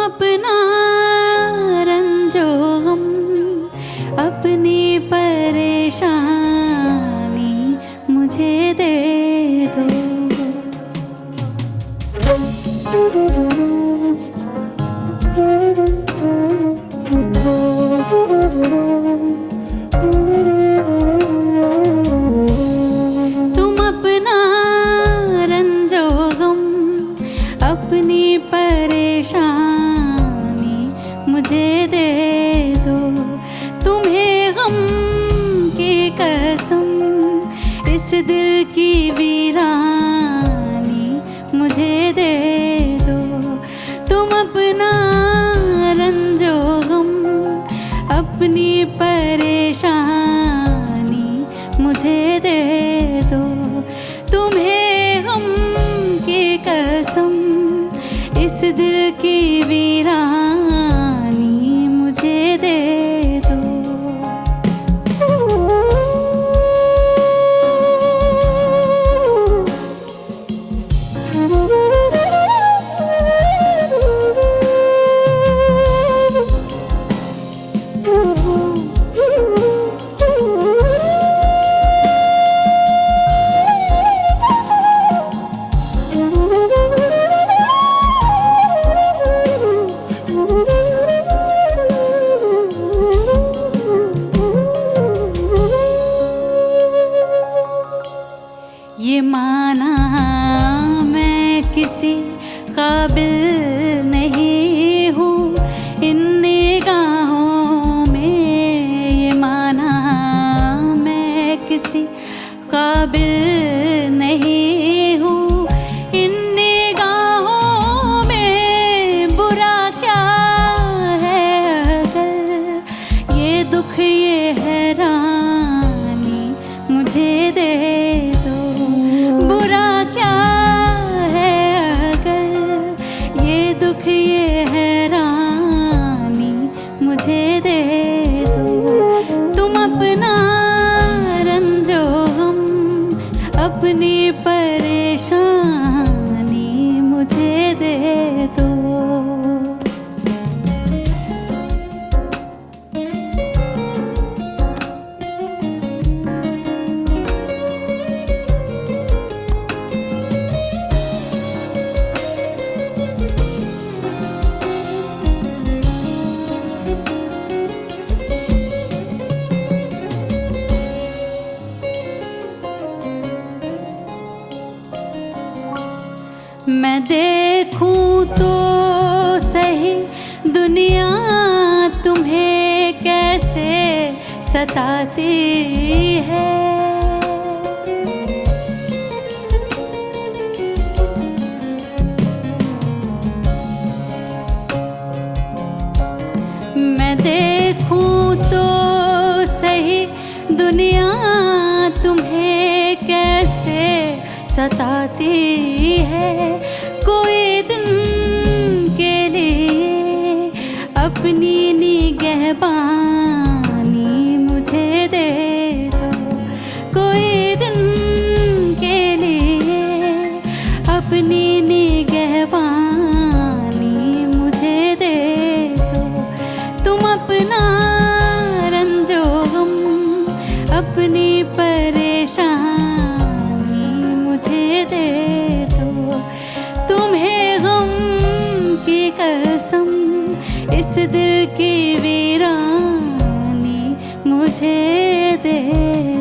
अपना रंजो गम, अपनी परेशानी मुझे दे दो। तुम अपना रंजो गम, अपनी परेशानी मुझे दे दो। तुम्हें गम की कसम, इस दिल की वीरानी मुझे दे दो। तुम अपना रंजो गम, अपनी परेशानी मुझे दे दो। तुम्हें गम की कसम, इस दिल की वीरानी मुझे दे दो। ये माना मैं किसी काबिल नहीं हूँ इन निगाहों में। ये माना मैं किसी काबिल नहीं हूँ इन निगाहों में। बुरा क्या है अगर ये दुख ये हैरानी मुझे दे दो। बुरा क्या है अगर ये दुख ये हैरानी मुझे दे दो। तुम अपना रंजो गम, अपनी परेशानी मुझे दे दो। मैं देखूं तो सही दुनिया तुम्हें कैसे सताती है। मैं देखूं तो सही दुनिया तुम्हें कैसे सताती है। कोई दिन के लिए अपनी निगहबानी मुझे दे दो। कोई दिन के लिए अपनी निगहबानी मुझे दे दो। तुम अपना रंजो गम, अपनी परेशानी मुझे दे दो। तुम्हें गम की कसम, इस दिल की वीरानी मुझे दे